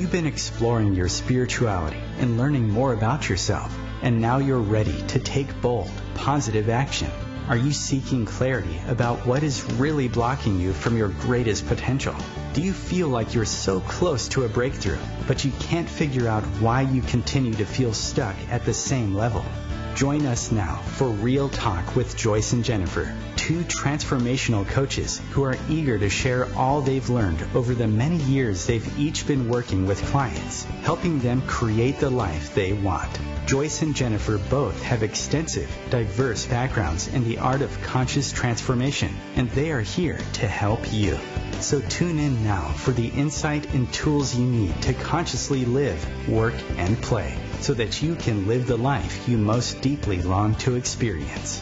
You've been exploring your spirituality and learning more about yourself, and now you're ready to take bold, positive action. Are you seeking clarity about what is really blocking you from your greatest potential? Do you feel like you're so close to a breakthrough, but you can't figure out why you continue to feel stuck at the same level? Join us now for Real Talk with Joyce and Jennifer, two transformational coaches who are eager to share all they've learned over the many years they've each been working with clients, helping them create the life they want. Joyce and Jennifer both have extensive, diverse backgrounds in the art of conscious transformation, and they are here to help you. So tune in now for the insight and tools you need to consciously live, work, and play, so that you can live the life you most deeply long to experience.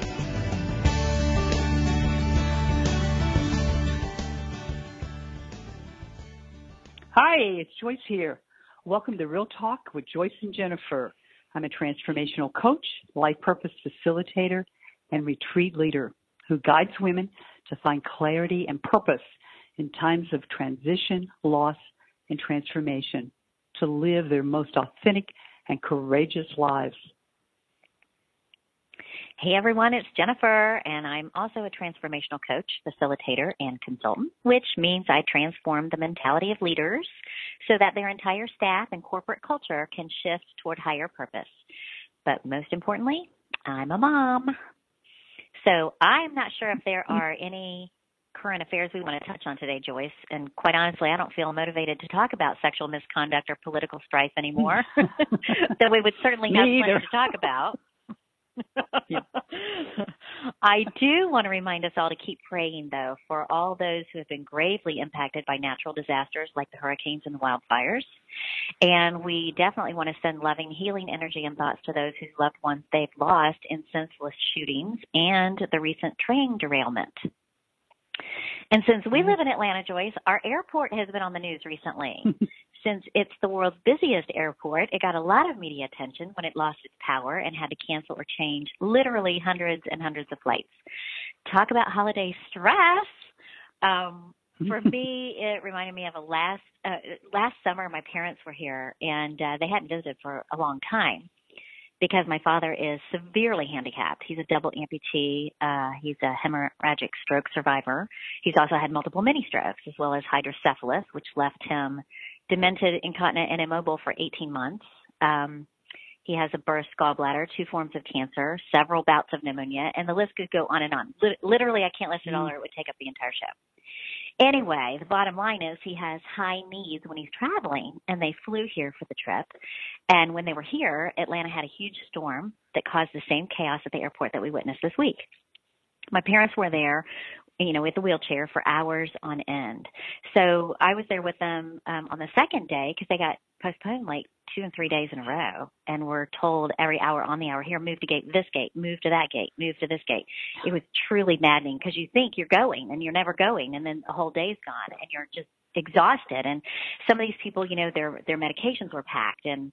Hi, it's Joyce here. Welcome to Real Talk with Joyce and Jennifer. I'm a transformational coach, life purpose facilitator, and retreat leader who guides women to find clarity and purpose in times of transition, loss, and transformation, to live their most authentic and courageous lives. Hey everyone, it's Jennifer, and I'm also a transformational coach, facilitator, and consultant, which means I transform the mentality of leaders so that their entire staff and corporate culture can shift toward higher purpose. But most importantly, I'm a mom. So I'm not sure if there are any current affairs we want to touch on today, Joyce, and quite honestly, I don't feel motivated to talk about sexual misconduct or political strife anymore, though we would certainly have plenty to talk about. Yeah. I do want to remind us all to keep praying, though, for all those who have been gravely impacted by natural disasters like the hurricanes and the wildfires. And we definitely want to send loving, healing energy and thoughts to those whose loved ones they've lost in senseless shootings and the recent train derailment. And since we live in Atlanta, Joyce, our airport has been on the news recently. Since it's the world's busiest airport, it got a lot of media attention when it lost its power and had to cancel or change literally hundreds and hundreds of flights. Talk about holiday stress. For me, it reminded me of last summer my parents were here, and they hadn't visited for a long time because my father is severely handicapped. He's a double amputee. He's a hemorrhagic stroke survivor. He's also had multiple mini strokes as well as hydrocephalus, which left him demented, incontinent, and immobile for 18 months. He has a burst gallbladder, 2 forms of cancer, several bouts of pneumonia, and the list could go on and on. Literally, I can't list it all or it would take up the entire show. Anyway, the bottom line is he has high needs when he's traveling, and they flew here for the trip. And when they were here, Atlanta had a huge storm that caused the same chaos at the airport that we witnessed this week. My parents were there, with the wheelchair for hours on end. So I was there with them on the second day because they got postponed like 2 and 3 days in a row, and were told every hour on the hour, here, move to gate, this gate, move to that gate, move to this gate. It was truly maddening because you think you're going and you're never going, and then the whole day's gone and you're just exhausted. And some of these people, their medications were packed, and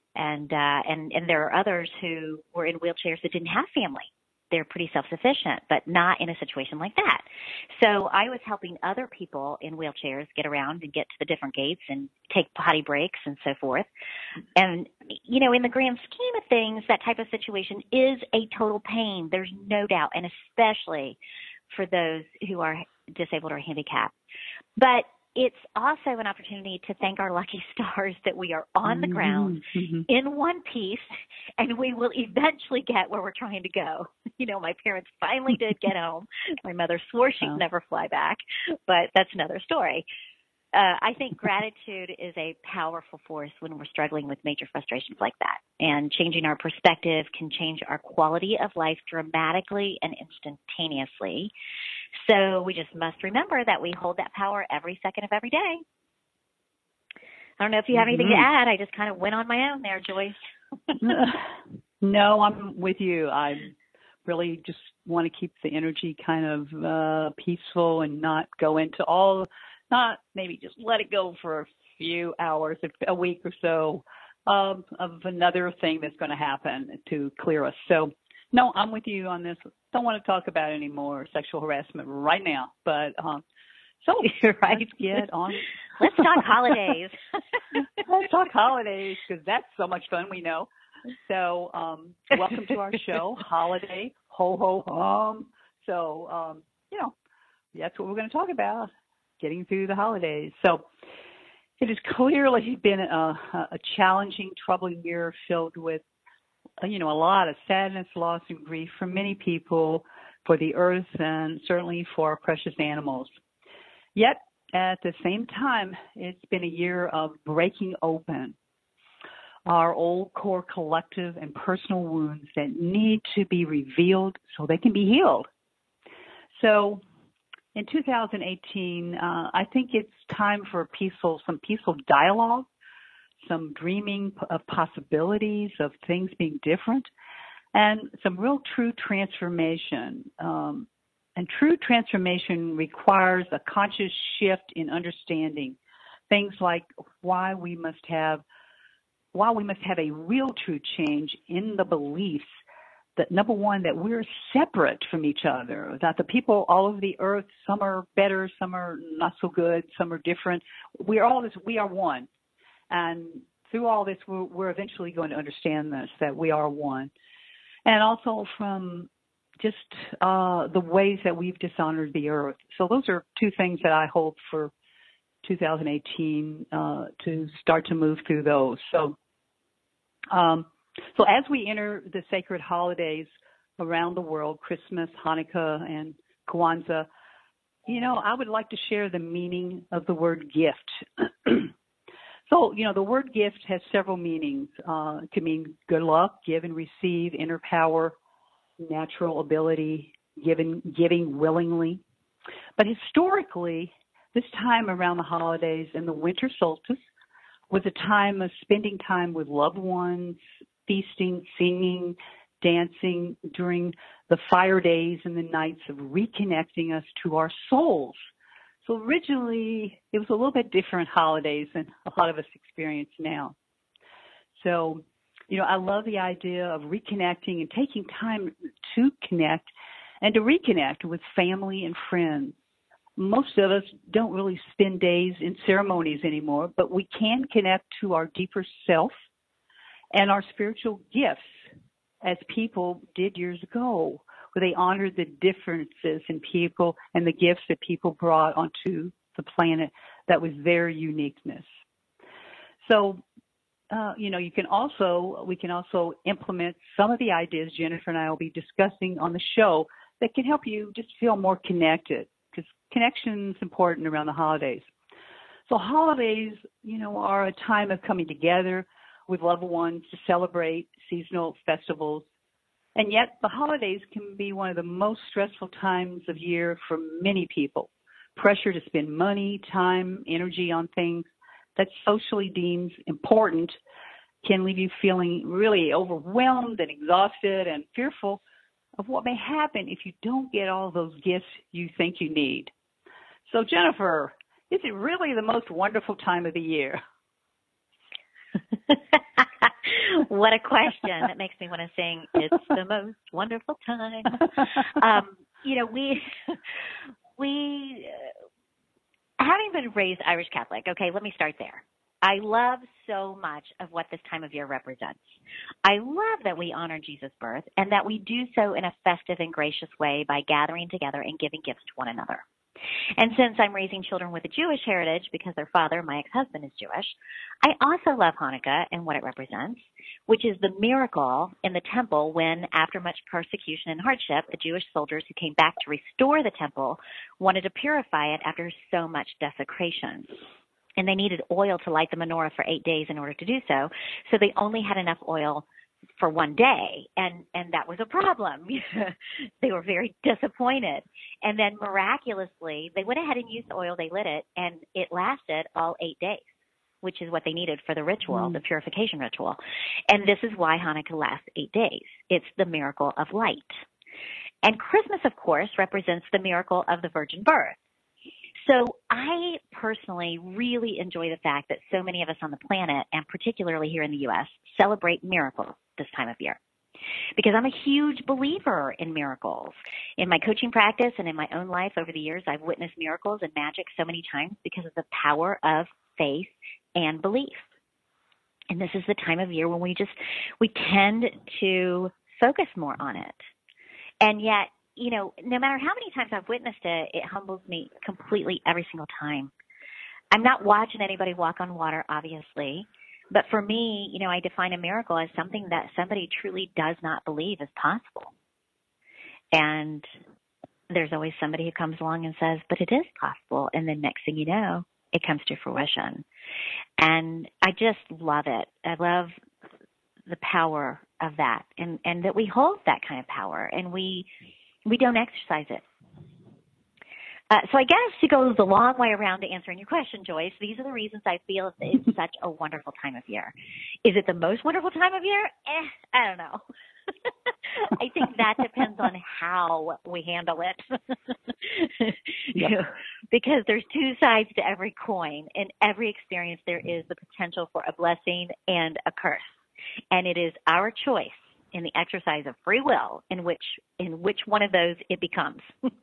there are others who were in wheelchairs that didn't have family. They're pretty self-sufficient, but not in a situation like that. So I was helping other people in wheelchairs get around and get to the different gates and take potty breaks and so forth. And, in the grand scheme of things, that type of situation is a total pain. There's no doubt, and especially for those who are disabled or handicapped. But it's also an opportunity to thank our lucky stars that we are on the ground in one piece, and we will eventually get where we're trying to go. My parents finally did get home. My mother swore she'd never fly back, but that's another story. I think gratitude is a powerful force when we're struggling with major frustrations like that. And changing our perspective can change our quality of life dramatically and instantaneously. So we just must remember that we hold that power every second of every day. I don't know if you have anything to add. I just kind of went on my own there, Joyce. No, I'm with you. I really just want to keep the energy kind of peaceful and not go into not maybe just let it go for a few hours, a week or so of another thing that's going to happen to clear us. So, no, I'm with you on this. Don't want to talk about any more sexual harassment right now, but So right. Let's get on. Let's talk holidays. Let's talk holidays because that's so much fun, we know. So welcome to our show, Holiday Ho Ho Hum. So, that's what we're going to talk about, getting through the holidays. So it has clearly been a challenging, troubling year filled with, a lot of sadness, loss, and grief for many people, for the earth, and certainly for our precious animals. Yet, at the same time, it's been a year of breaking open our old core collective and personal wounds that need to be revealed so they can be healed. So in 2018, I think it's time for some peaceful dialogue, some dreaming of possibilities of things being different, and some real true transformation. And true transformation requires a conscious shift in understanding things like why we must have a real true change in the beliefs that, number one, that we're separate from each other, that the people all over the earth, some are better, some are not so good, some are different. We are one. And through all this, we're eventually going to understand this, that we are one. And also from just the ways that we've dishonored the earth. So those are two things that I hope for 2018 to start to move through those. So as we enter the sacred holidays around the world, Christmas, Hanukkah, and Kwanzaa, I would like to share the meaning of the word gift. So, the word gift has several meanings. It can mean good luck, give and receive, inner power, natural ability, giving willingly. But historically, this time around the holidays and the winter solstice was a time of spending time with loved ones, feasting, singing, dancing during the fire days and the nights of reconnecting us to our souls. So originally, it was a little bit different holidays than a lot of us experience now. So, I love the idea of reconnecting and taking time to connect and to reconnect with family and friends. Most of us don't really spend days in ceremonies anymore, but we can connect to our deeper self and our spiritual gifts as people did years ago, where they honored the differences in people and the gifts that people brought onto the planet that was their uniqueness. So, we can also implement some of the ideas Jennifer and I will be discussing on the show that can help you just feel more connected, because connection is important around the holidays. So holidays, are a time of coming together with loved ones to celebrate seasonal festivals. And yet the holidays can be one of the most stressful times of year for many people. Pressure to spend money, time, energy on things that socially deemed important can leave you feeling really overwhelmed and exhausted and fearful of what may happen if you don't get all those gifts you think you need. So, Jennifer, is it really the most wonderful time of the year? What a question. That makes me want to sing, it's the most wonderful time. We having been raised Irish Catholic, okay, let me start there. I love so much of what this time of year represents. I love that we honor Jesus' birth and that we do so in a festive and gracious way by gathering together and giving gifts to one another. And since I'm raising children with a Jewish heritage because their father, my ex-husband, is Jewish, I also love Hanukkah and what it represents, which is the miracle in the temple when, after much persecution and hardship, the Jewish soldiers who came back to restore the temple wanted to purify it after so much desecration. And they needed oil to light the menorah for 8 days in order to do so. So they only had enough oil for one day, and that was a problem. They were very disappointed. And then miraculously, they went ahead and used the oil, they lit it, and it lasted all 8 days, which is what they needed for the ritual, the purification ritual. And this is why Hanukkah lasts 8 days. It's the miracle of light. And Christmas, of course, represents the miracle of the virgin birth. So I personally really enjoy the fact that so many of us on the planet, and particularly here in the U.S., celebrate miracles this time of year. because I'm a huge believer in miracles. In my coaching practice and in my own life over the years, I've witnessed miracles and magic so many times because of the power of faith and belief. And this is the time of year when we tend to focus more on it. And yet, no matter how many times I've witnessed it, it humbles me completely every single time. I'm not watching anybody walk on water, obviously. But for me, I define a miracle as something that somebody truly does not believe is possible. And there's always somebody who comes along and says, but it is possible. And then next thing you know, it comes to fruition. And I just love it. I love the power of that and that we hold that kind of power and we don't exercise it. So I guess to go the long way around to answering your question, Joyce, these are the reasons I feel it's such a wonderful time of year. Is it the most wonderful time of year? I don't know. I think that depends on how we handle it. Because there's two sides to every coin. In every experience, there is the potential for a blessing and a curse. And it is our choice in the exercise of free will in which one of those it becomes.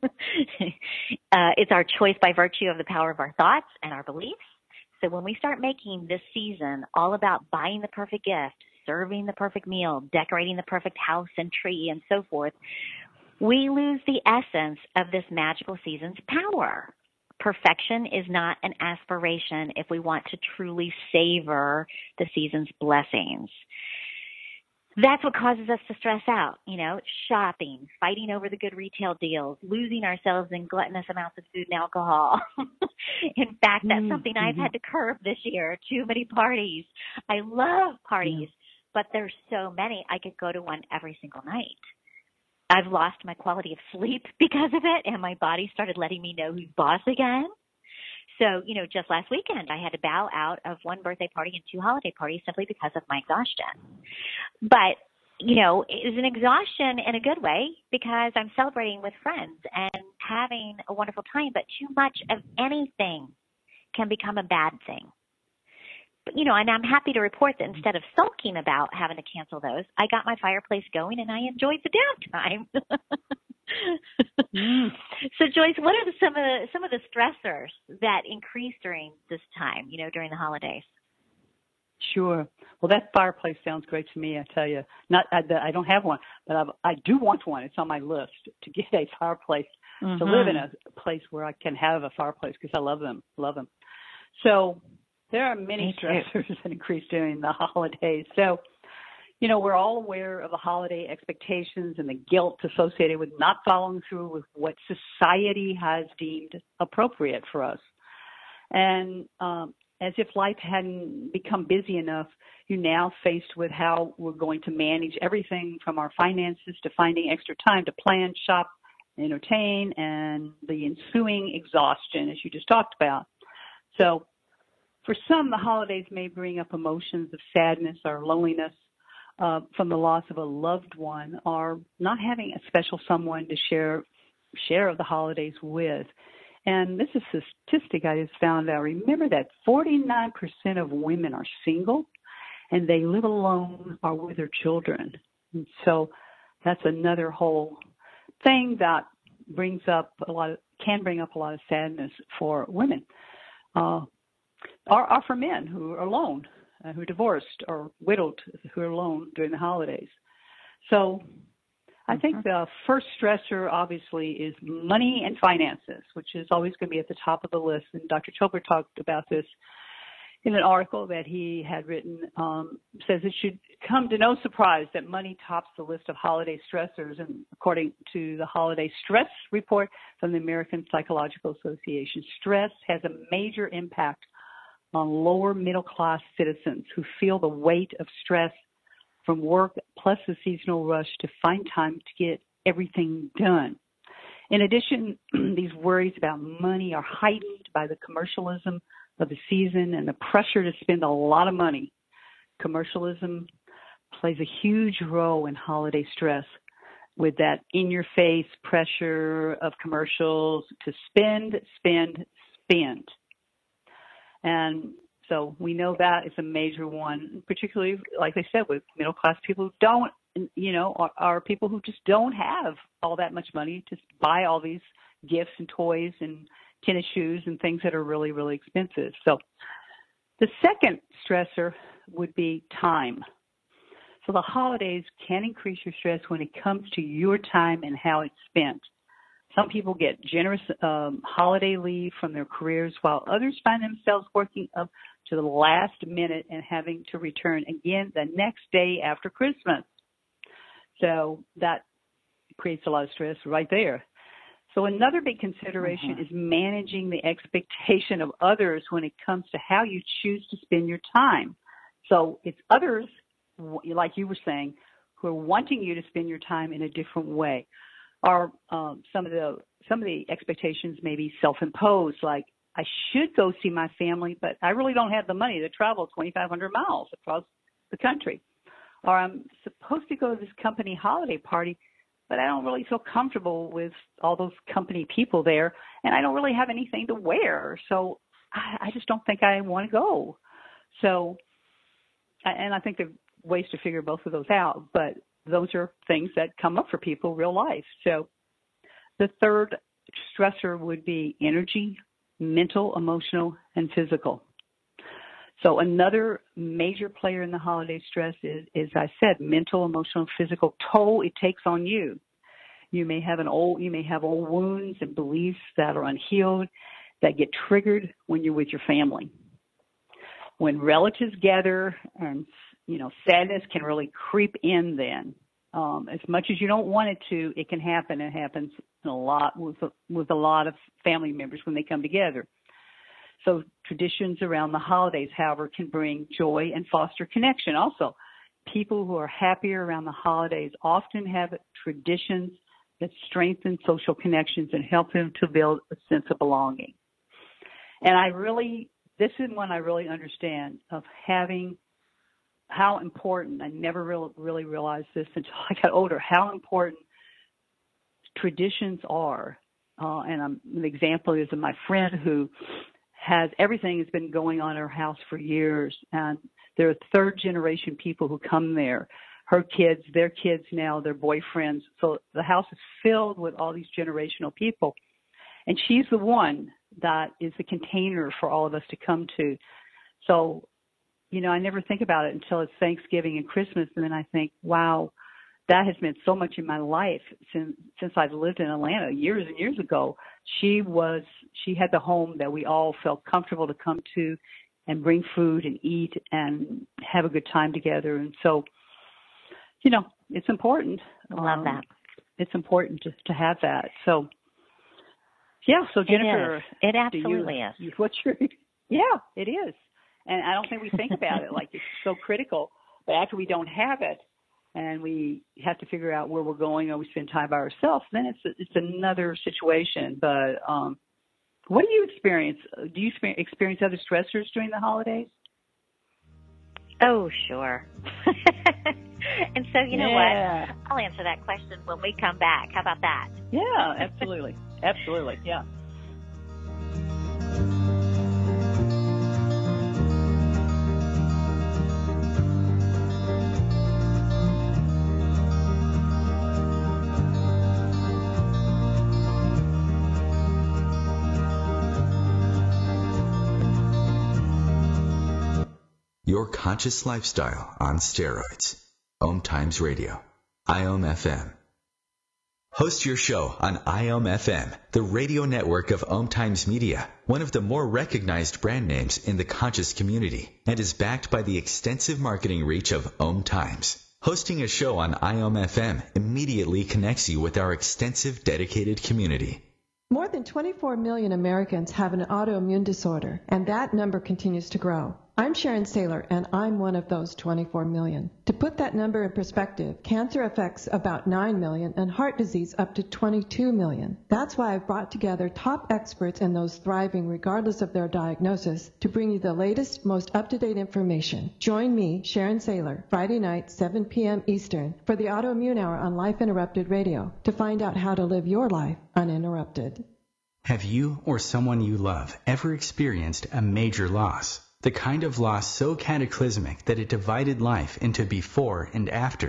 It's our choice by virtue of the power of our thoughts and our beliefs. So when we start making this season all about buying the perfect gift, serving the perfect meal, decorating the perfect house and tree, and so forth, we lose the essence of this magical season's power. Perfection is not an aspiration if we want to truly savor the season's blessings. That's what causes us to stress out, shopping, fighting over the good retail deals, losing ourselves in gluttonous amounts of food and alcohol. In fact, that's something I've had to curb this year. Too many parties. I love parties, but there's so many. I could go to one every single night. I've lost my quality of sleep because of it, and my body started letting me know who's boss again. So, just last weekend, I had to bow out of one birthday party and 2 holiday parties simply because of my exhaustion. But, it was an exhaustion in a good way because I'm celebrating with friends and having a wonderful time. But too much of anything can become a bad thing. But, and I'm happy to report that instead of sulking about having to cancel those, I got my fireplace going and I enjoyed the downtime. So, Joyce, what are some of the stressors that increase during this time, during the holidays? Sure. Well, that fireplace sounds great to me, I tell you. I don't have one, but I do want one. It's on my list to get a fireplace, to live in a place where I can have a fireplace because I love them. So there are many stressors that increase during the holidays. So, we're all aware of the holiday expectations and the guilt associated with not following through with what society has deemed appropriate for us. And as if life hadn't become busy enough, you're now faced with how we're going to manage everything from our finances to finding extra time to plan, shop, entertain, and the ensuing exhaustion, as you just talked about. So for some, the holidays may bring up emotions of sadness or loneliness from the loss of a loved one or not having a special someone to share of the holidays with. And this is a statistic I just found out. Remember that 49% of women are single and they live alone or with their children. And so that's another whole thing that can bring up a lot of sadness for women. Or for men who are alone, who are divorced or widowed, who are alone during the holidays. So I think the first stressor, obviously, is money and finances, which is always going to be at the top of the list. And Dr. Chopra talked about this in an article that he had written, says it should come to no surprise that money tops the list of holiday stressors. And according to the Holiday Stress Report from the American Psychological Association, stress has a major impact on lower middle-class citizens who feel the weight of stress from work plus the seasonal rush to find time to get everything done. In addition, these worries about money are heightened by the commercialism of the season and the pressure to spend a lot of money. Commercialism plays a huge role in holiday stress with that in-your-face pressure of commercials to spend. And so we know that is a major one, particularly, like I said, with middle-class people who don't are people who just don't have all that much money to buy all these gifts and toys and tennis shoes and things that are really, really expensive. So the second stressor would be time. So the holidays can increase your stress when it comes to your time and how it's spent. Some people get generous holiday leave from their careers, while others find themselves working up to the last minute and having to return again the next day after Christmas. So that creates a lot of stress right there. So another big consideration is managing the expectation of others when it comes to how you choose to spend your time. So it's others, like you were saying, who are wanting you to spend your time in a different way. Or some of the expectations may be self-imposed, like I should go see my family, but I really don't have the money to travel 2,500 miles across the country. Or I'm supposed to go to this company holiday party, but I don't really feel comfortable with all those company people there, and I don't really have anything to wear, so I just don't think I want to go. So, and I think there are ways to figure both of those out, but those are things that come up for people real life. So the third stressor would be energy, mental, emotional, and physical. So another major player in the holiday stress is, as I said, mental, emotional, physical toll it takes on you. You may have old wounds and beliefs that are unhealed that get triggered when you're with your family. When relatives gather, and sadness can really creep in then. As much as you don't want it to, it can happen. It happens a lot with a lot of family members when they come together. So traditions around the holidays, however, can bring joy and foster connection. Also, people who are happier around the holidays often have traditions that strengthen social connections and help them to build a sense of belonging. And this is one I really understand of having how important, I never really realized this until I got older, how important traditions are. And an example is of my friend who has everything has been going on in her house for years, and there are third generation people who come there. Her kids, their kids now, their boyfriends. So the house is filled with all these generational people. And she's the one that is the container for all of us to come to. So, I never think about it until it's Thanksgiving and Christmas, and then I think, wow, that has meant so much in my life since I've lived in Atlanta years and years ago. She had the home that we all felt comfortable to come to and bring food and eat and have a good time together. And so, it's important. I love that. It's important to have that. So, yeah. So Jennifer, it absolutely is. Yeah, it is. And I don't think we think about it like it's so critical. But after we don't have it and we have to figure out where we're going or we spend time by ourselves, then it's another situation. But what do you experience? Do you experience other stressors during the holidays? Oh, sure. And so, you know what? I'll answer that question when we come back. How about that? Yeah, absolutely. Absolutely, yeah. Your conscious lifestyle on steroids. Om Times Radio. IOM FM. Host your show on IOM FM, the radio network of Om Times Media, one of the more recognized brand names in the conscious community, and is backed by the extensive marketing reach of Om Times. Hosting a show on IOM FM immediately connects you with our extensive dedicated community. More than 24 million Americans have an autoimmune disorder, and that number continues to grow. I'm Sharon Saylor, and I'm one of those 24 million. To put that number in perspective, cancer affects about 9 million and heart disease up to 22 million. That's why I've brought together top experts and those thriving regardless of their diagnosis to bring you the latest, most up-to-date information. Join me, Sharon Saylor, Friday night, 7 p.m. Eastern, for the Autoimmune Hour on Life Interrupted Radio to find out how to live your life uninterrupted. Have you or someone you love ever experienced a major loss? The kind of loss so cataclysmic that it divided life into before and after.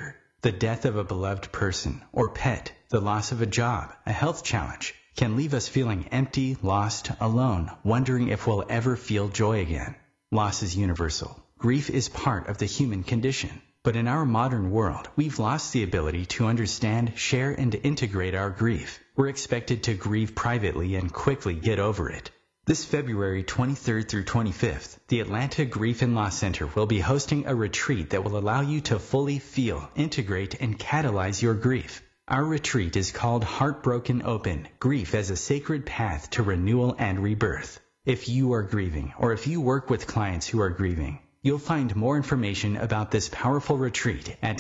The death of a beloved person or pet, the loss of a job, a health challenge, can leave us feeling empty, lost, alone, wondering if we'll ever feel joy again. Loss is universal. Grief is part of the human condition. But in our modern world, we've lost the ability to understand, share, and integrate our grief. We're expected to grieve privately and quickly get over it. This February 23rd through 25th, the Atlanta Grief and Loss Center will be hosting a retreat that will allow you to fully feel, integrate, and catalyze your grief. Our retreat is called Heartbroken Open, Grief as a Sacred Path to Renewal and Rebirth. If you are grieving, or if you work with clients who are grieving, you'll find more information about this powerful retreat at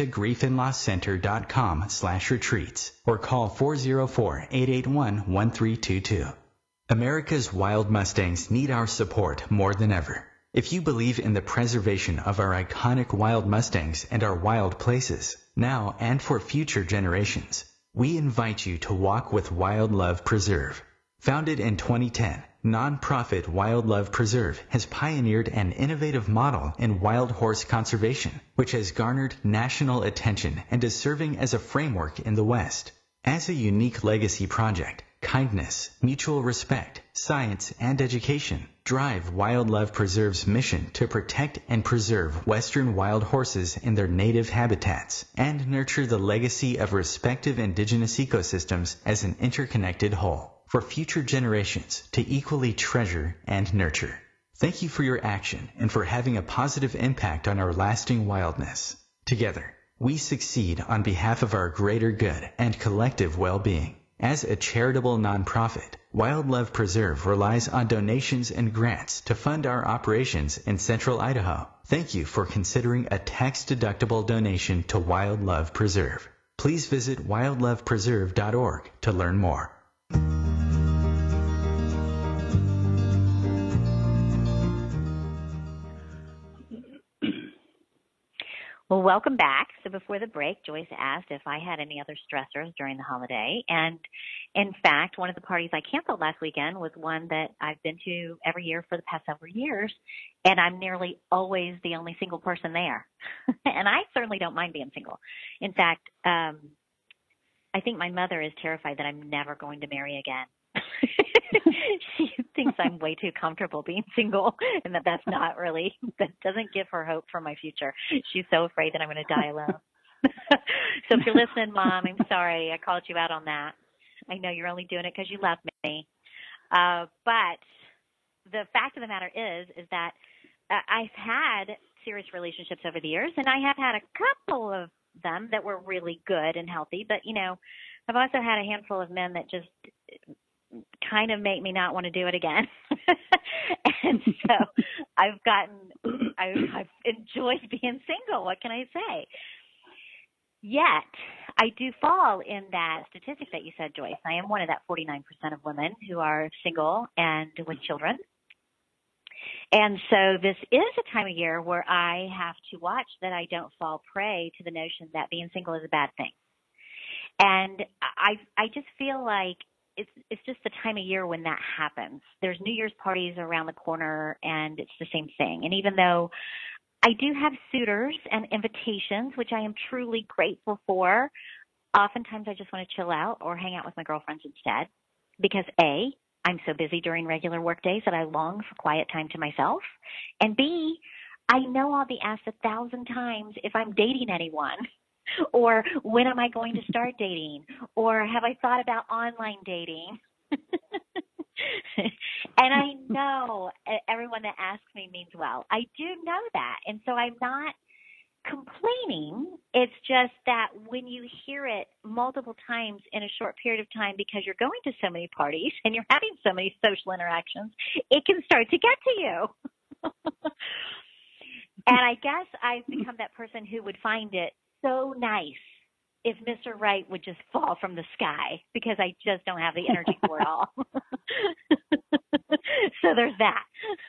atlantagriefandlosscenter.com/retreats or call 404-881-1322. America's wild Mustangs need our support more than ever. If you believe in the preservation of our iconic wild Mustangs and our wild places, now and for future generations, we invite you to walk with Wild Love Preserve. Founded in 2010, nonprofit Wild Love Preserve has pioneered an innovative model in wild horse conservation, which has garnered national attention and is serving as a framework in the West. As a unique legacy project, kindness, mutual respect, science, and education drive Wild Love Preserve's mission to protect and preserve Western wild horses in their native habitats and nurture the legacy of respective indigenous ecosystems as an interconnected whole for future generations to equally treasure and nurture. Thank you for your action and for having a positive impact on our lasting wildness. Together, we succeed on behalf of our greater good and collective well-being. As a charitable nonprofit, Wild Love Preserve relies on donations and grants to fund our operations in Central Idaho. Thank you for considering a tax-deductible donation to Wild Love Preserve. Please visit wildlovepreserve.org to learn more. Well, welcome back. So before the break, Joyce asked if I had any other stressors during the holiday. And in fact, one of the parties I canceled last weekend was one that I've been to every year for the past several years. And I'm nearly always the only single person there. And I certainly don't mind being single. In fact, I think my mother is terrified that I'm never going to marry again. She thinks I'm way too comfortable being single and that doesn't give her hope for my future. She's so afraid that I'm going to die alone. So if you're listening, Mom, I'm sorry I called you out on that. I know you're only doing it because you love me. But the fact of the matter is that I've had serious relationships over the years, and I have had a couple of them that were really good and healthy. But, I've also had a handful of men that just kind of make me not want to do it again. And so I've enjoyed being single. What can I say? Yet I do fall in that statistic that you said, Joyce. I am one of that 49% of women who are single and with children. And so this is a time of year where I have to watch that I don't fall prey to the notion that being single is a bad thing. And I just feel like it's just the time of year when that happens. There's New Year's parties around the corner, and it's the same thing. And even though I do have suitors and invitations, which I am truly grateful for, oftentimes I just want to chill out or hang out with my girlfriends instead because A, I'm so busy during regular work days that I long for quiet time to myself, and B, I know I'll be asked 1,000 times if I'm dating anyone. Or when am I going to start dating? Or have I thought about online dating? And I know everyone that asks me means well. I do know that. And so I'm not complaining. It's just that when you hear it multiple times in a short period of time because you're going to so many parties and you're having so many social interactions, it can start to get to you. And I guess I've become that person who would find it so nice if Mr. Right would just fall from the sky because I just don't have the energy for it all. So there's that.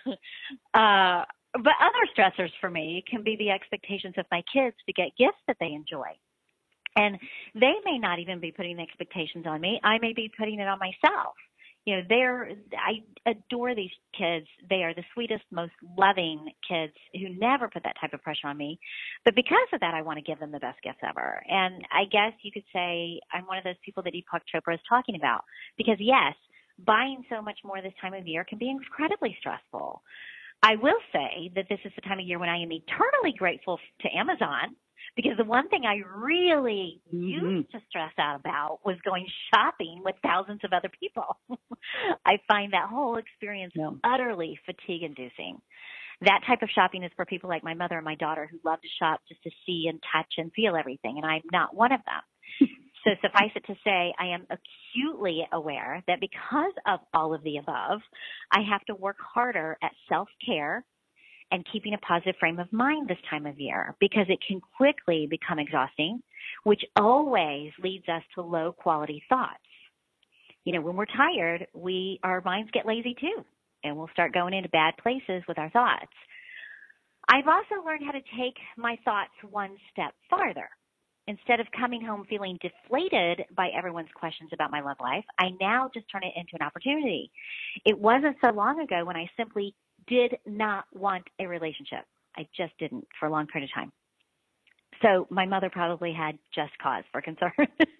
But other stressors for me can be the expectations of my kids to get gifts that they enjoy. And they may not even be putting the expectations on me. I may be putting it on myself. You know, I adore these kids. They are the sweetest, most loving kids who never put that type of pressure on me. But because of that, I want to give them the best gifts ever. And I guess you could say I'm one of those people that Deepak Chopra is talking about. Because yes, buying so much more this time of year can be incredibly stressful. I will say that this is the time of year when I am eternally grateful to Amazon, because the one thing I really used to stress out about was going shopping with thousands of other people. I find that whole experience utterly fatigue-inducing. That type of shopping is for people like my mother and my daughter who love to shop just to see and touch and feel everything, and I'm not one of them. So suffice it to say, I am acutely aware that because of all of the above, I have to work harder at self-care and keeping a positive frame of mind this time of year, because it can quickly become exhausting, which always leads us to low-quality thoughts. You know, when we're tired, our minds get lazy too, and we'll start going into bad places with our thoughts. I've also learned how to take my thoughts one step farther. Instead of coming home feeling deflated by everyone's questions about my love life, I now just turn it into an opportunity. It wasn't so long ago when I simply did not want a relationship. I just didn't for a long period of time. So my mother probably had just cause for concern.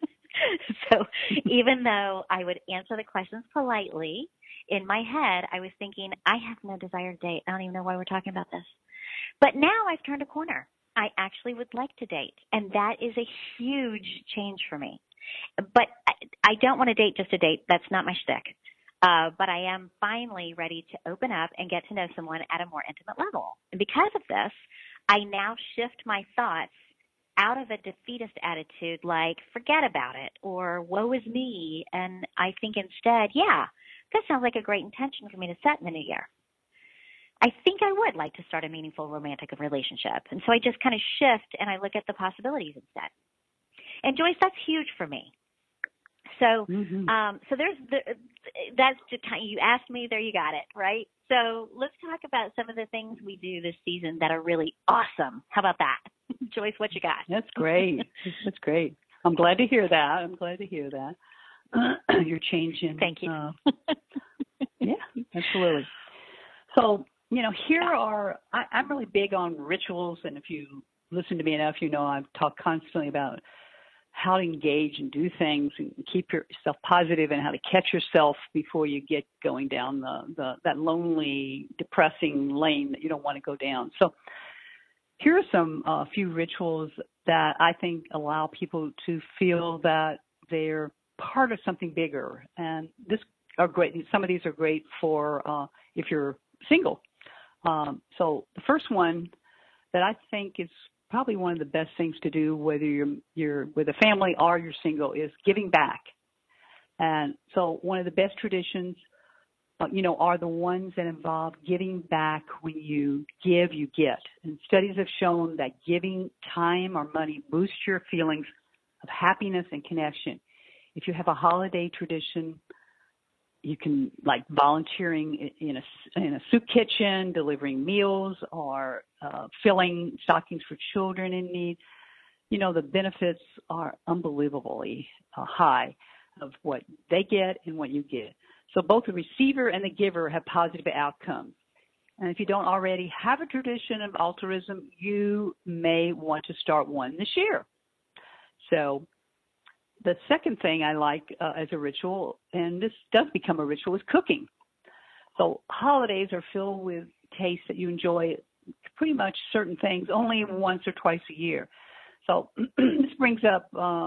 So even though I would answer the questions politely, in my head I was thinking, I have no desire to date. I don't even know why we're talking about this. But now I've turned a corner. I actually would like to date, and that is a huge change for me. But I don't want to date just to date. That's not my shtick. But I am finally ready to open up and get to know someone at a more intimate level. And because of this, I now shift my thoughts out of a defeatist attitude like, forget about it, or woe is me. And I think instead, yeah, that sounds like a great intention for me to set in the new year. I think I would like to start a meaningful romantic relationship. And so I just kind of shift and I look at the possibilities instead. And Joyce, that's huge for me. So, so that's just, you asked me, there you got it, right? So let's talk about some of the things we do this season that are really awesome. How about that? Joyce, what you got? That's great. That's great. I'm glad to hear that. You're changing. Thank you. Yeah, absolutely. So, you know, I'm really big on rituals, and if you listen to me enough, you know I've talked constantly about how to engage and do things and keep yourself positive, and how to catch yourself before you get going down that lonely, depressing lane that you don't want to go down. So here are some few rituals that I think allow people to feel that they're part of something bigger. And this are great. Some of these are great for if you're single. So the first one that I think is probably one of the best things to do, whether you're with a family or you're single, is giving back. And so one of the best traditions, are the ones that involve giving back. When you give, you get. And studies have shown that giving time or money boosts your feelings of happiness and connection. If you have a holiday tradition, you can, like volunteering in a soup kitchen, delivering meals, or filling stockings for children in need. You know, the benefits are unbelievably high of what they get and what you get. So both the receiver and the giver have positive outcomes. And if you don't already have a tradition of altruism, you may want to start one this year. So the second thing I like as a ritual, and this does become a ritual, is cooking. So holidays are filled with tastes that you enjoy, pretty much certain things, only once or twice a year. So this brings up,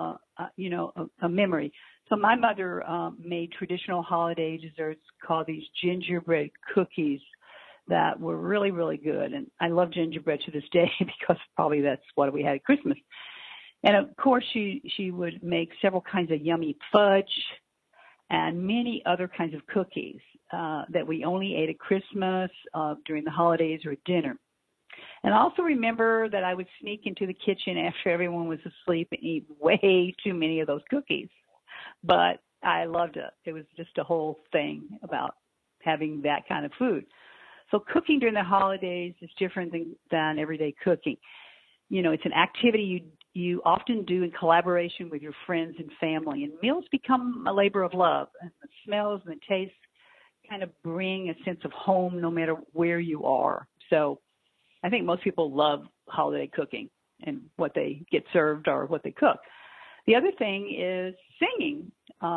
a memory. So my mother made traditional holiday desserts called these gingerbread cookies that were really, really good. And I love gingerbread to this day because probably that's what we had at Christmas. And of course, she would make several kinds of yummy fudge and many other kinds of cookies that we only ate at Christmas, during the holidays, or at dinner. And I also remember that I would sneak into the kitchen after everyone was asleep and eat way too many of those cookies. But I loved it. It was just a whole thing about having that kind of food. So cooking during the holidays is different than everyday cooking. You know, it's an activity you often do in collaboration with your friends and family. And meals become a labor of love, and the smells and the tastes kind of bring a sense of home no matter where you are. So I think most people love holiday cooking and what they get served or what they cook. The other thing is singing,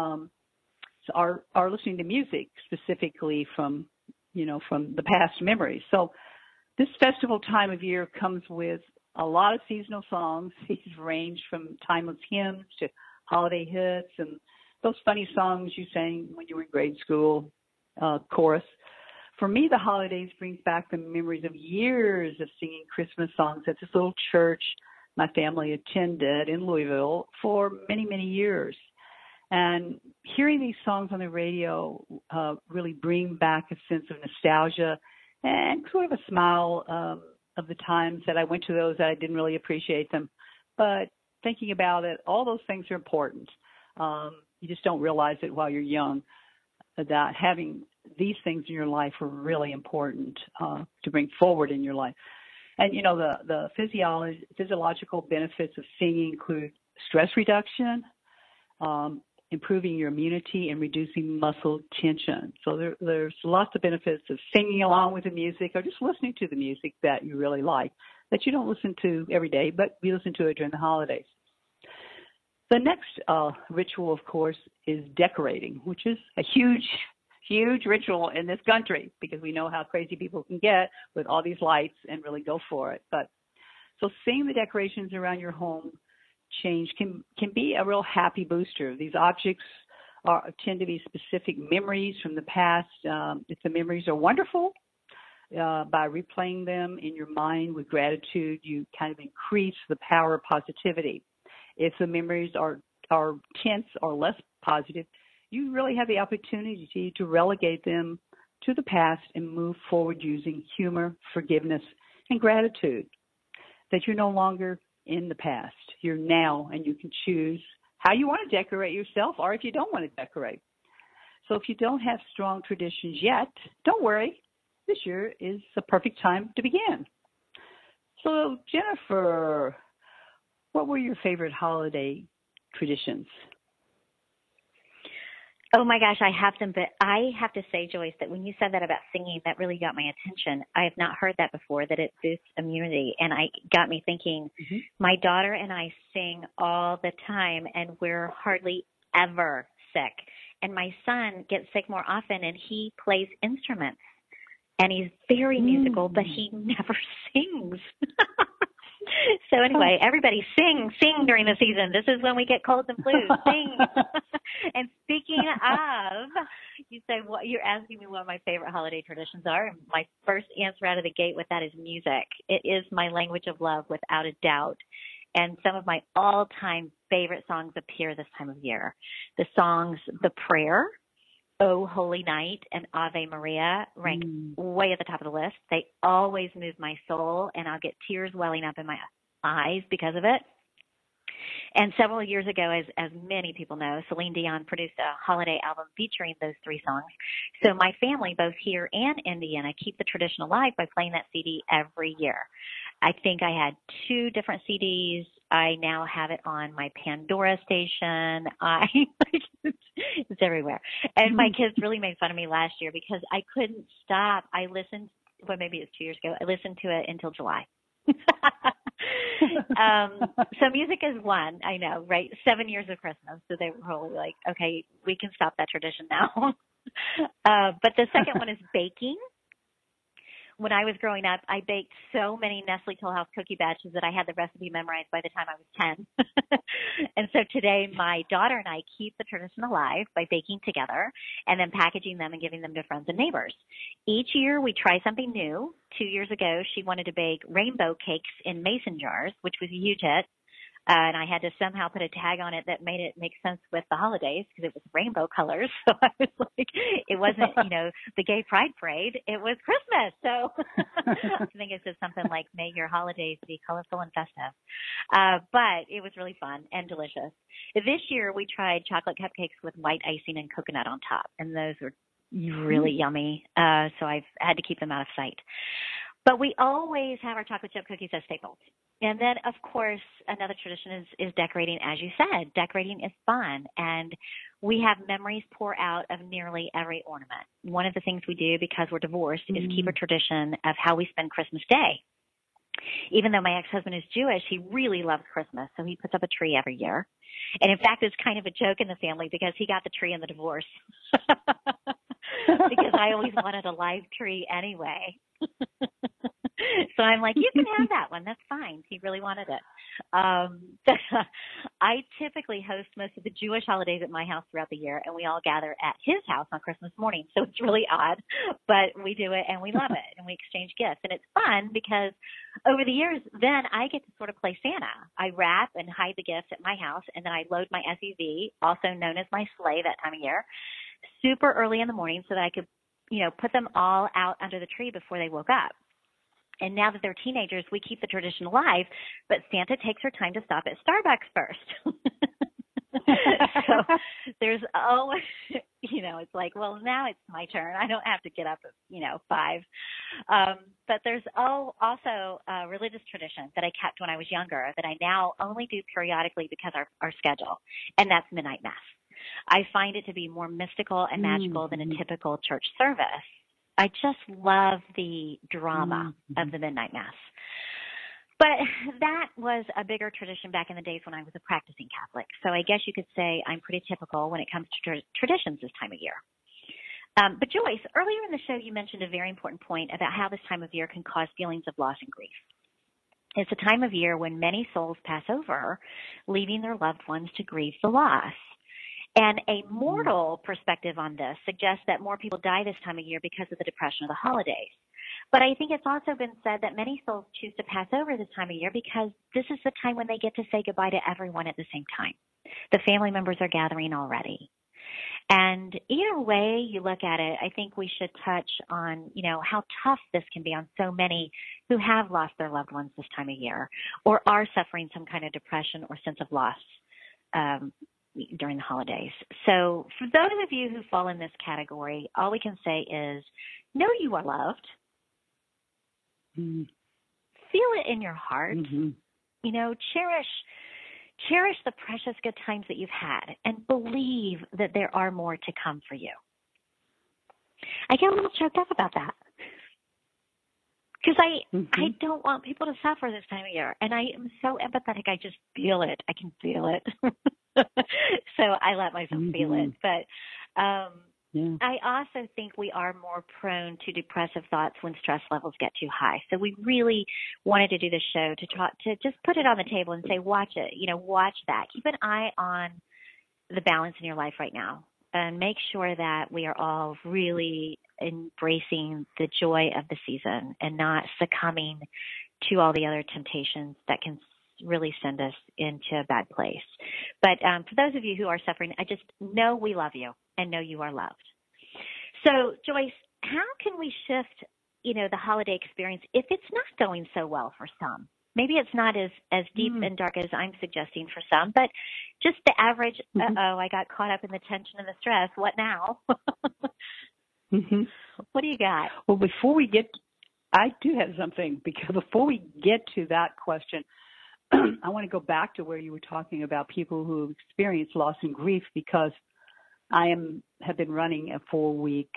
are listening to music specifically from the past memories. So this festival time of year comes with a lot of seasonal songs. These range from timeless hymns to holiday hits and those funny songs you sang when you were in grade school, chorus. For me, the holidays brings back the memories of years of singing Christmas songs at this little church my family attended in Louisville for many, many years. And hearing these songs on the radio really bring back a sense of nostalgia and sort of a smile of the times that I went to those that I didn't really appreciate them. But thinking about it, all those things are important. You just don't realize it while you're young, that having these things in your life are really important to bring forward in your life. And, the physiological benefits of singing include stress reduction, improving your immunity, and reducing muscle tension. So there's lots of benefits of singing along with the music or just listening to the music that you really like, that you don't listen to every day, but we listen to it during the holidays. The next ritual, of course, is decorating, which is a huge ritual in this country because we know how crazy people can get with all these lights and really go for it. But so seeing the decorations around your home change can be a real happy booster. These objects tend to be specific memories from the past. If the memories are wonderful, by replaying them in your mind with gratitude, you kind of increase the power of positivity. If the memories are tense or less positive, you really have the opportunity to relegate them to the past and move forward using humor, forgiveness, and gratitude. That you're no longer in the past. You're now, and you can choose how you want to decorate yourself or if you don't want to decorate. So if you don't have strong traditions yet, don't worry. This year is the perfect time to begin. So, Jennifer, what were your favorite holiday traditions? Oh my gosh, I have them, but I have to say, Joyce, that when you said that about singing, that really got my attention. I have not heard that before, that it boosts immunity, and it got me thinking, my daughter and I sing all the time, and we're hardly ever sick. And my son gets sick more often, and he plays instruments, and he's very musical, but he never sings. So anyway, everybody sing during the season. This is when we get colds and flus. Sing. And speaking of, you say you're asking me what my favorite holiday traditions are. My first answer out of the gate with that is music. It is my language of love without a doubt. And some of my all-time favorite songs appear this time of year. The songs The Prayer, Oh Holy Night, and Ave Maria rank way at the top of the list. They always move my soul, and I'll get tears welling up in my eyes because of it. And several years ago, as many people know, Celine Dion produced a holiday album featuring those three songs. So my family, both here and Indiana, keep the tradition alive by playing that CD every year. I think I had 2 different CDs. I now have it on my Pandora station. It's everywhere. And my kids really made fun of me last year because I couldn't stop. I listened, maybe it was 2 years ago. I listened to it until July. So music is one, I know, right? 7 years of Christmas. So they were probably like, okay, we can stop that tradition now. But the second one is baking. When I was growing up, I baked so many Nestle Toll House cookie batches that I had the recipe memorized by the time I was 10. And so today, my daughter and I keep the tradition alive by baking together and then packaging them and giving them to friends and neighbors. Each year, we try something new. 2 years ago, she wanted to bake rainbow cakes in mason jars, which was a huge hit. And I had to somehow put a tag on it that made it make sense with the holidays because it was rainbow colors. So I was like, it wasn't, the gay pride parade. It was Christmas. So I think it's just something like, may your holidays be colorful and festive. But it was really fun and delicious. This year we tried chocolate cupcakes with white icing and coconut on top. And those were really yummy. So I've had to keep them out of sight. But we always have our chocolate chip cookies as staples. And then, of course, another tradition is decorating. As you said, decorating is fun, and we have memories pour out of nearly every ornament. One of the things we do because we're divorced is keep a tradition of how we spend Christmas Day. Even though my ex-husband is Jewish, he really loves Christmas, so he puts up a tree every year. And in fact, it's kind of a joke in the family because he got the tree in the divorce because I always wanted a live tree anyway. So I'm like, you can have that one. That's fine. He really wanted it. I typically host most of the Jewish holidays at my house throughout the year, and we all gather at his house on Christmas morning. So it's really odd, but we do it and we love it, and we exchange gifts. And it's fun because over the years, then I get to sort of play Santa. I wrap and hide the gifts at my house, and then I load my SUV, also known as my sleigh that time of year, super early in the morning so that I could, put them all out under the tree before they woke up. And now that they're teenagers, we keep the tradition alive, but Santa takes her time to stop at Starbucks first. So there's always, it's like, well, now it's my turn. I don't have to get up at, 5. But there's also a religious tradition that I kept when I was younger that I now only do periodically because our schedule, and that's midnight mass. I find it to be more mystical and magical than a typical church service. I just love the drama of the midnight mass. But that was a bigger tradition back in the days when I was a practicing Catholic. So I guess you could say I'm pretty typical when it comes to traditions this time of year. But Joyce, earlier in the show, you mentioned a very important point about how this time of year can cause feelings of loss and grief. It's a time of year when many souls pass over, leaving their loved ones to grieve the loss. And a mortal perspective on this suggests that more people die this time of year because of the depression of the holidays. But I think it's also been said that many souls choose to pass over this time of year because this is the time when they get to say goodbye to everyone at the same time. The family members are gathering already. And either way you look at it, I think we should touch on, how tough this can be on so many who have lost their loved ones this time of year or are suffering some kind of depression or sense of loss during the holidays. So for those of you who fall in this category, all we can say is know you are loved. Feel it in your heart. Cherish the precious good times that you've had and believe that there are more to come for you. I get a little choked up about that because I don't want people to suffer this time of year, and I am so empathetic. I just feel it. I can feel it. So I let myself feel it. But I also think we are more prone to depressive thoughts when stress levels get too high. So we really wanted to do this show to try to just put it on the table and say, watch it, watch that. Keep an eye on the balance in your life right now and make sure that we are all really embracing the joy of the season and not succumbing to all the other temptations that can really send us into a bad place. But for those of you who are suffering, I just know we love you and know you are loved. So, Joyce, how can we shift, the holiday experience if it's not going so well for some? Maybe it's not as deep and dark as I'm suggesting for some, but just the average, I got caught up in the tension and the stress. What now? What do you got? Well, I do have something, because before we get to that question, I want to go back to where you were talking about people who experience loss and grief, because I have been running a 4-week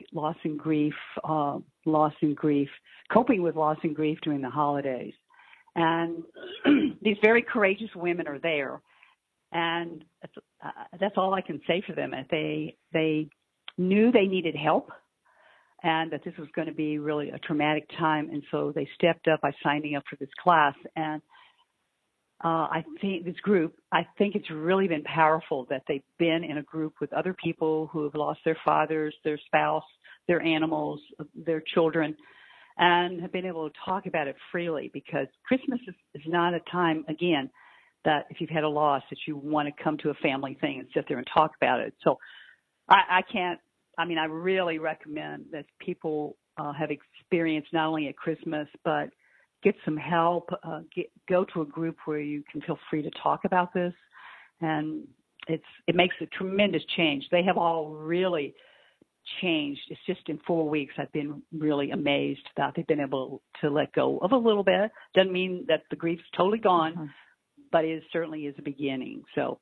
coping with loss and grief during the holidays. And these very courageous women are there. And that's all I can say for them. They knew they needed help and that this was going to be really a traumatic time. And so they stepped up by signing up for this class. And I think it's really been powerful that they've been in a group with other people who have lost their fathers, their spouse, their animals, their children, and have been able to talk about it freely, because Christmas is not a time, again, that if you've had a loss that you want to come to a family thing and sit there and talk about it. So I really recommend that people have experience not only at Christmas, but get some help, go to a group where you can feel free to talk about this. And it makes a tremendous change. They have all really changed. It's just in 4 weeks I've been really amazed that they've been able to let go of a little bit. Doesn't mean that the grief's totally gone, but it certainly is a beginning. So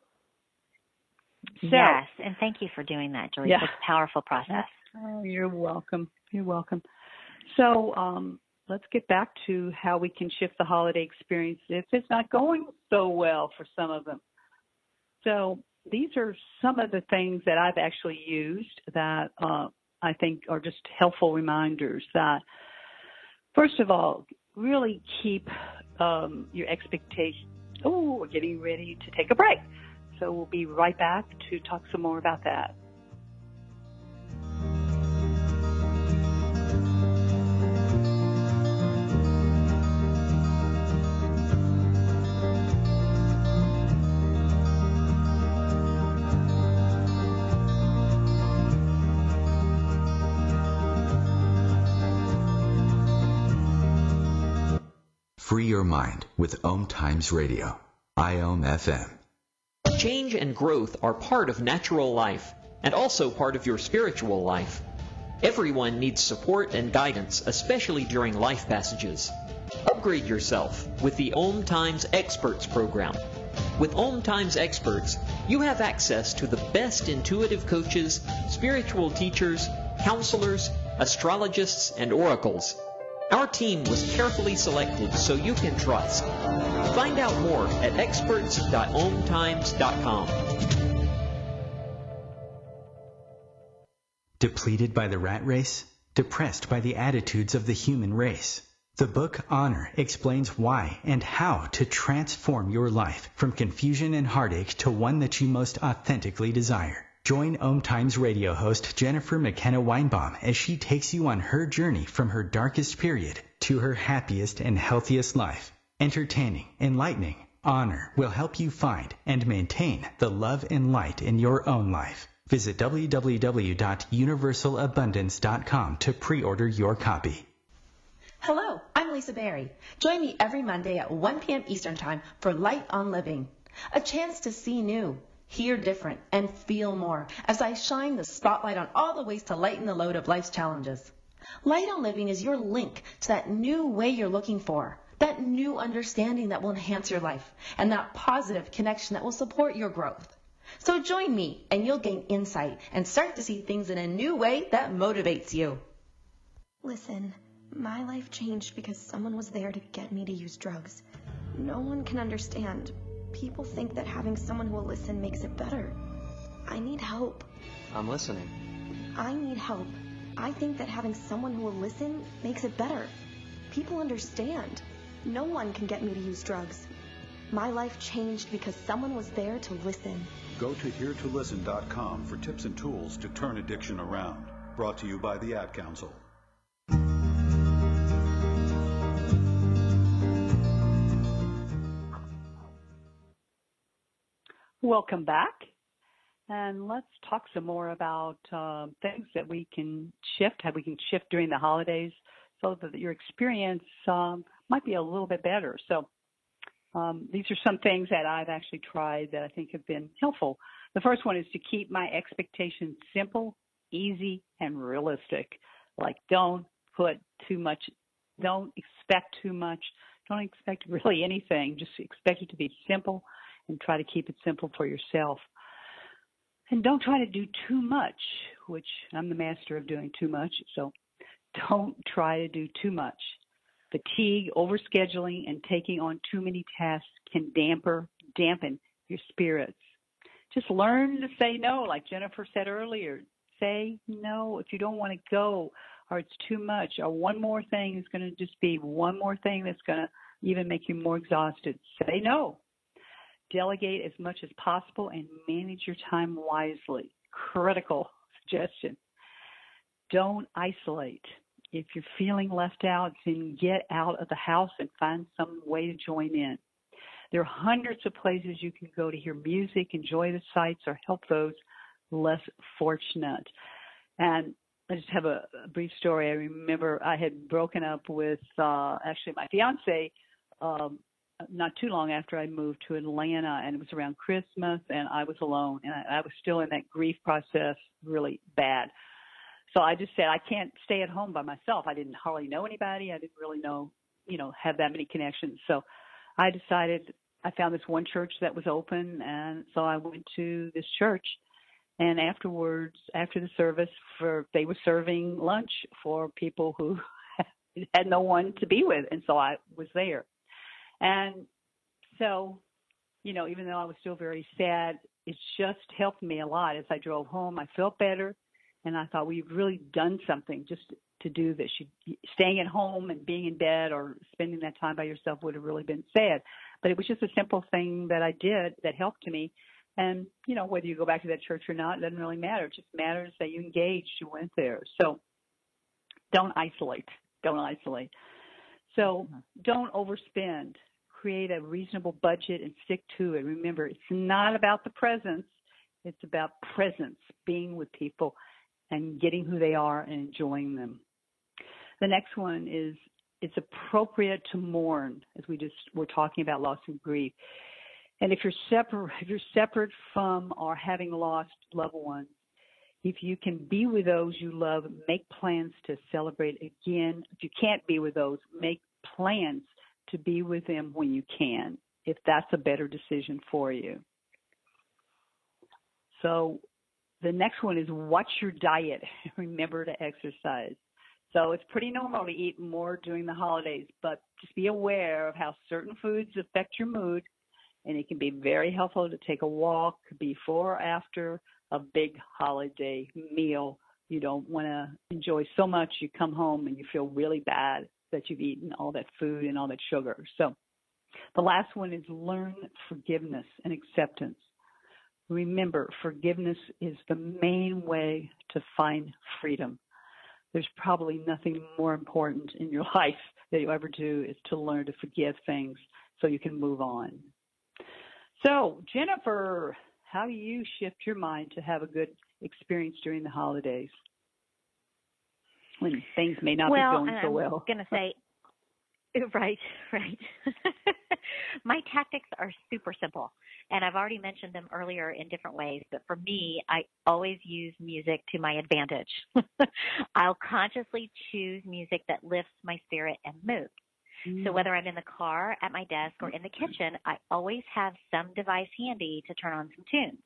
yes, and thank you for doing that, Joyce. Yeah. It's a powerful process. Oh, you're welcome. You're welcome. So let's get back to how we can shift the holiday experience if it's not going so well for some of them. So these are some of the things that I've actually used that I think are just helpful reminders that, first of all, really keep your expectations. Oh, we're getting ready to take a break. So we'll be right back to talk some more about that. Free your mind with Om Times Radio, IOM FM. Change and growth are part of natural life and also part of your spiritual life. Everyone needs support and guidance, especially during life passages. Upgrade yourself with the Om Times Experts program. With Om Times Experts, you have access to the best intuitive coaches, spiritual teachers, counselors, astrologists, and oracles. Our team was carefully selected so you can trust. Find out more at experts.omtimes.com. Depleted by the rat race? Depressed by the attitudes of the human race? The book Honor explains why and how to transform your life from confusion and heartache to one that you most authentically desire. Join Om Times radio host Jennifer McKenna Weinbaum as she takes you on her journey from her darkest period to her happiest and healthiest life. Entertaining, enlightening, Honor will help you find and maintain the love and light in your own life. Visit www.universalabundance.com to pre-order your copy. Hello, I'm Lisa Berry. Join me every Monday at 1 p.m. Eastern Time for Light on Living, a chance to see new, hear different, and feel more as I shine the spotlight on all the ways to lighten the load of life's challenges. Light on Living is your link to that new way you're looking for, that new understanding that will enhance your life, and that positive connection that will support your growth. So join me and you'll gain insight and start to see things in a new way that motivates you. Listen, my life changed because someone was there to get me to use drugs. No one can understand. People think that having someone who will listen makes it better. I need help. I'm listening. I need help. I think that having someone who will listen makes it better. People understand. No one can get me to use drugs. My life changed because someone was there to listen. Go to heretolisten.com for tips and tools to turn addiction around. Brought to you by the Ad Council. Welcome back. And let's talk some more about things that we can shift, how we can shift during the holidays so that your experience might be a little bit better. So these are some things that I've actually tried that I think have been helpful. The first one is to keep my expectations simple, easy, and realistic. Like don't expect too much, don't expect really anything. Just expect it to be simple and try to keep it simple for yourself. And don't try to do too much, which I'm the master of doing too much, so don't try to do too much. Fatigue, overscheduling, and taking on too many tasks can dampen your spirits. Just learn to say no, like Jennifer said earlier. Say no if you don't want to go or it's too much, or one more thing is going to just be one more thing that's going to even make you more exhausted. Say no. Delegate as much as possible and manage your time wisely. Critical suggestion. Don't isolate. If you're feeling left out, then get out of the house and find some way to join in. There are hundreds of places you can go to hear music, enjoy the sights, or help those less fortunate. And I just have a brief story. I remember I had broken up with actually my fiance not too long after I moved to Atlanta, and it was around Christmas, and I was alone, and I was still in that grief process really bad. So I just said, I can't stay at home by myself. I didn't hardly know anybody. I didn't really know, have that many connections. So I decided, I found this one church that was open, and so I went to this church. And afterwards, after the service, they were serving lunch for people who had no one to be with, and so I was there. And so, even though I was still very sad, it just helped me a lot. As I drove home, I felt better, and I thought, we've really done something just to do this. Staying at home and being in bed or spending that time by yourself would have really been sad. But it was just a simple thing that I did that helped me. And, whether you go back to that church or not, it doesn't really matter. It just matters that you engaged, you went there. So don't isolate. So don't overspend. Create a reasonable budget and stick to it. Remember, it's not about the presents. It's about presence, being with people and getting who they are and enjoying them. The next one is, it's appropriate to mourn, as we just were talking about loss and grief. And if you're separate from or having lost loved ones, if you can be with those you love, make plans to celebrate again. If you can't be with those, make plans to be with them when you can, if that's a better decision for you. So the next one is, watch your diet. Remember to exercise. So it's pretty normal to eat more during the holidays, but just be aware of how certain foods affect your mood. And it can be very helpful to take a walk before or after a big holiday meal. You don't want to enjoy so much you come home and you feel really bad that you've eaten all that food and all that sugar. So the last one is, learn forgiveness and acceptance. Remember, forgiveness is the main way to find freedom. There's probably nothing more important in your life that you'll ever do is to learn to forgive things so you can move on. So, Jennifer, how do you shift your mind to have a good experience during the holidays when things may not be going so well? I'm going to say, right. My tactics are super simple, and I've already mentioned them earlier in different ways, but for me, I always use music to my advantage. I'll consciously choose music that lifts my spirit and mood. So whether I'm in the car, at my desk, or in the kitchen, I always have some device handy to turn on some tunes.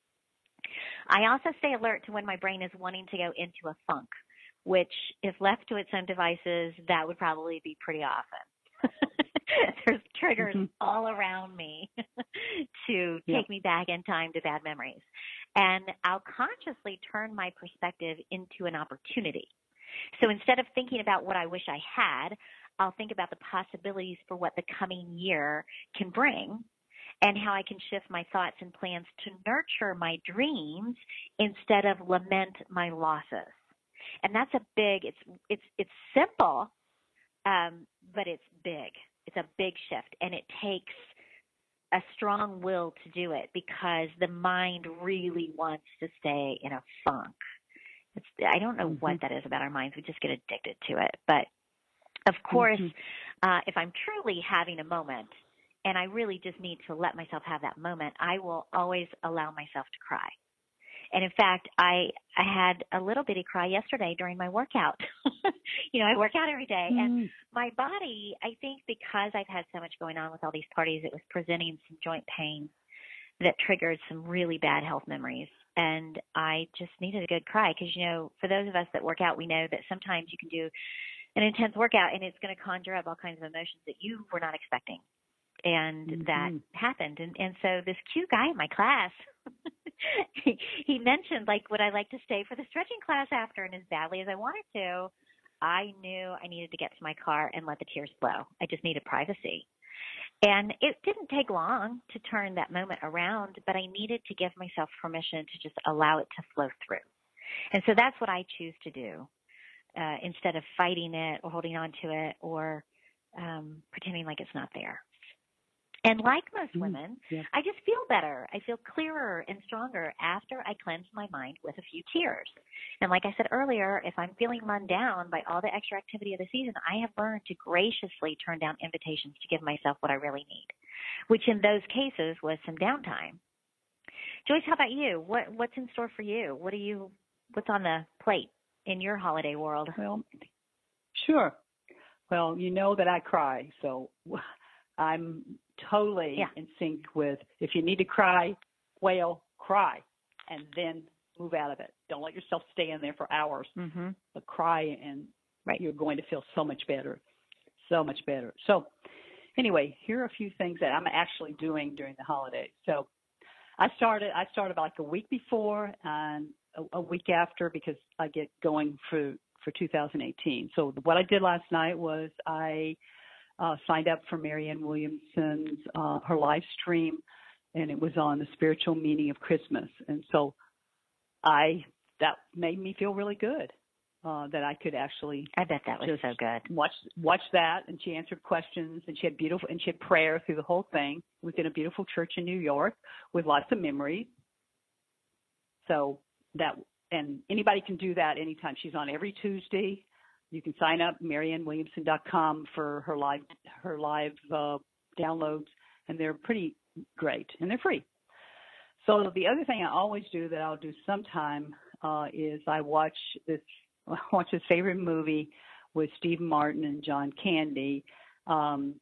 I also stay alert to when my brain is wanting to go into a funk, which, if left to its own devices, that would probably be pretty often. There's triggers all around me to take me back in time to bad memories. And I'll consciously turn my perspective into an opportunity. So instead of thinking about what I wish I had, I'll think about the possibilities for what the coming year can bring and how I can shift my thoughts and plans to nurture my dreams instead of lament my losses. And that's it's simple, but it's big. It's a big shift, and it takes a strong will to do it because the mind really wants to stay in a funk. I don't know what that is about our minds. We just get addicted to it. But of course, if I'm truly having a moment and I really just need to let myself have that moment, I will always allow myself to cry. And in fact, I had a little bitty cry yesterday during my workout. I work out every day, and my body, I think because I've had so much going on with all these parties, it was presenting some joint pain that triggered some really bad health memories. And I just needed a good cry because, for those of us that work out, we know that sometimes you can do an intense workout and it's going to conjure up all kinds of emotions that you were not expecting. And that happened. And so this cute guy in my class, he mentioned, would I like to stay for the stretching class after? And as badly as I wanted to, I knew I needed to get to my car and let the tears flow. I just needed privacy. And it didn't take long to turn that moment around, but I needed to give myself permission to just allow it to flow through. And so that's what I choose to do instead of fighting it or holding on to it or pretending like it's not there. And like most women, I just feel better. I feel clearer and stronger after I cleanse my mind with a few tears. And like I said earlier, if I'm feeling run down by all the extra activity of the season, I have learned to graciously turn down invitations to give myself what I really need, which in those cases was some downtime. Joyce, how about you? What's in store for you? What's on the plate? in your holiday world? Well, sure. Well, you know that I cry, so I'm totally in sync with if you need to cry, wail, cry, and then move out of it. Don't let yourself stay in there for hours, but cry, and you're going to feel so much better, so much better. So anyway, here are a few things that I'm actually doing during the holidays. So I started like a week before and a week after because I get going for 2018. So what I did last night was I signed up for Marianne Williamson's her live stream, and it was on the spiritual meaning of Christmas. And so that made me feel really good that I could actually. I bet that was so good. Watch that, and she answered questions, and she had prayer through the whole thing. It was in a beautiful church in New York with lots of memories. So and anybody can do that anytime. She's on every Tuesday. You can sign up MarianneWilliamson.com for her live downloads, and they're pretty great, and they're free. So the other thing I always do that I'll do sometime is I watch this favorite movie with Steve Martin and John Candy. And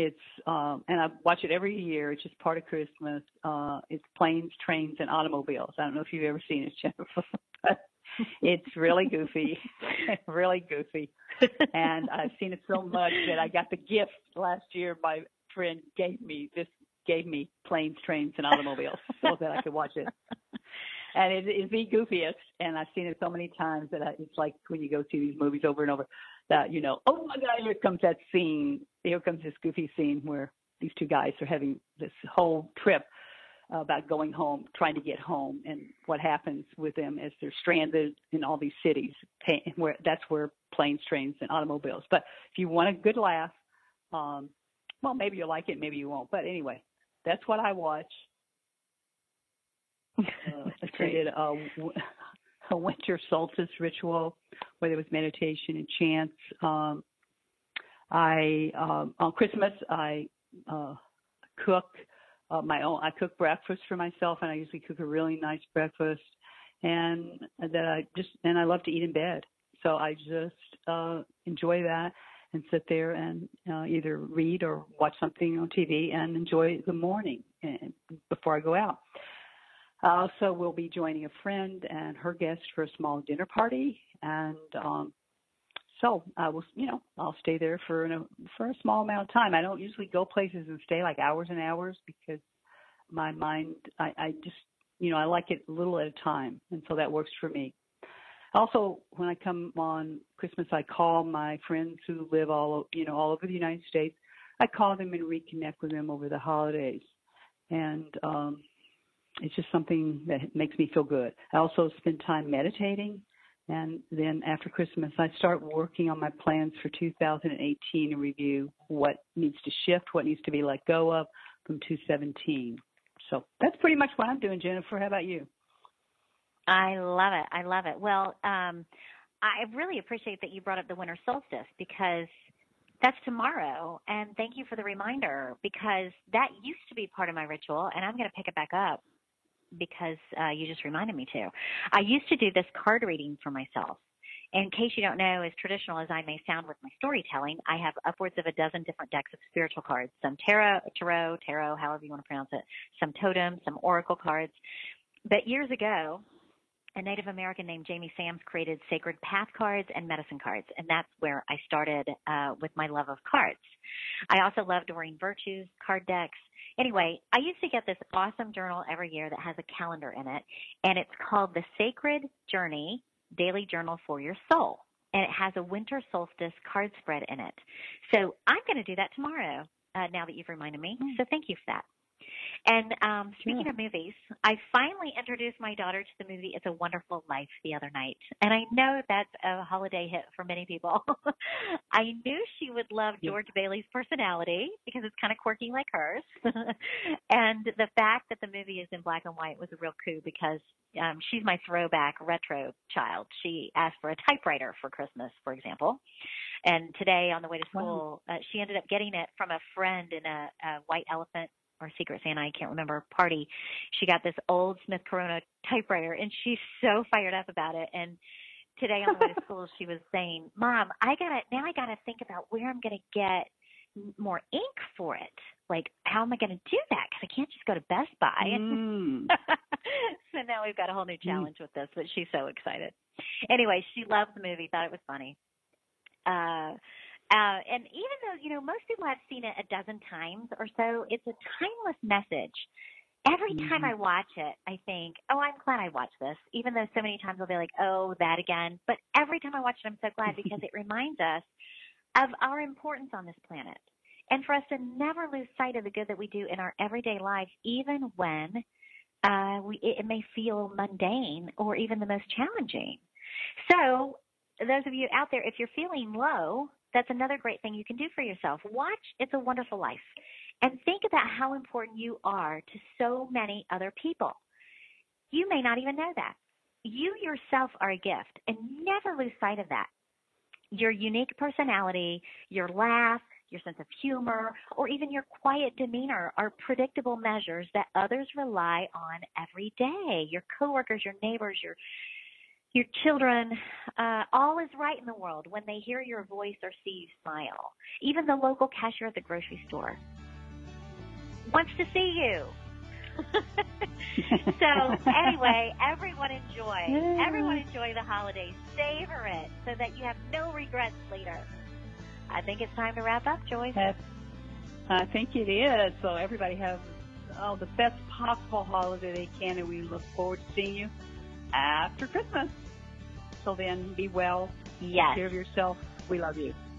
I watch it every year. It's just part of Christmas. It's Planes, Trains, and Automobiles. I don't know if you've ever seen it, Jennifer. It's really goofy, really goofy. And I've seen it so much that I got the gift last year. My friend gave me Planes, Trains, and Automobiles so that I could watch it. And it is the goofiest, and I've seen it so many times that it's like when you go see these movies over and over that, oh my God, here comes that scene. Here comes this goofy scene where these two guys are having this whole trip about going home, trying to get home, and what happens with them as they're stranded in all these cities. That's where Planes, Trains, and Automobiles. But if you want a good laugh, well, maybe you'll like it, maybe you won't. But anyway, that's what I watch. I did a winter solstice ritual where there was meditation and chants. On Christmas I cook I cook breakfast for myself, and I usually cook a really nice breakfast, and I love to eat in bed. So I just enjoy that and sit there and either read or watch something on TV and enjoy the morning before I go out. I also will be joining a friend and her guest for a small dinner party, and so I will, I'll stay there for a small amount of time. I don't usually go places and stay like hours and hours because my mind, I just, I like it a little at a time, and so that works for me. Also, when I come on Christmas, I call my friends who live all over the United States. I call them and reconnect with them over the holidays, and it's just something that makes me feel good. I also spend time meditating, and then after Christmas, I start working on my plans for 2018 and review what needs to shift, what needs to be let go of from 2017. So that's pretty much what I'm doing, Jennifer. How about you? I love it. I love it. Well, I really appreciate that you brought up the winter solstice because that's tomorrow. And thank you for the reminder because that used to be part of my ritual, and I'm going to pick it back up because you just reminded me to. I used to do this card reading for myself. In case you don't know, as traditional as I may sound with my storytelling, I have upwards of a dozen different decks of spiritual cards, some tarot, however you want to pronounce it, some totems, some oracle cards. But years ago, a Native American named Jamie Sams created sacred path cards and medicine cards, and that's where I started with my love of cards. I also love Doreen Virtue's card decks. Anyway, I used to get this awesome journal every year that has a calendar in it, and it's called The Sacred Journey Daily Journal for Your Soul, and it has a winter solstice card spread in it. So I'm going to do that tomorrow, now that you've reminded me, so thank you for that. And speaking of movies, I finally introduced my daughter to the movie It's a Wonderful Life the other night. And I know that's a holiday hit for many people. I knew she would love George Bailey's personality because it's kind of quirky like hers. And the fact that the movie is in black and white was a real coup because she's my throwback retro child. She asked for a typewriter for Christmas, for example. And today on the way to school, she ended up getting it from a friend in a white elephant or Secret Santa, I can't remember, party. She got this old Smith Corona typewriter, and she's so fired up about it. And today on the way to school, she was saying, Mom, I gotta think about where I'm going to get more ink for it. Like, how am I going to do that? Because I can't just go to Best Buy. So now we've got a whole new challenge with this, but she's so excited. Anyway, she loved the movie, thought it was funny. And even though, most people have seen it a dozen times or so, it's a timeless message. Every time I watch it, I think, oh, I'm glad I watched this, even though so many times I'll be like, oh, that again. But every time I watch it, I'm so glad because it reminds us of our importance on this planet. And for us to never lose sight of the good that we do in our everyday lives, even when it may feel mundane or even the most challenging. So those of you out there, if you're feeling low, that's another great thing you can do for yourself. Watch It's a Wonderful Life and think about how important you are to so many other people. You may not even know that. You yourself are a gift, and never lose sight of that. Your unique personality, your laugh, your sense of humor, or even your quiet demeanor are predictable measures that others rely on every day. Your coworkers, your neighbors, your children, all is right in the world when they hear your voice or see you smile. Even the local cashier at the grocery store wants to see you. So anyway, everyone enjoy the holidays. Savor it so that you have no regrets later. I think it's time to wrap up, Joyce. I think it is. So everybody have the best possible holiday they can, and we look forward to seeing you after Christmas. Till then, be well. Yes. Take care of yourself. We love you.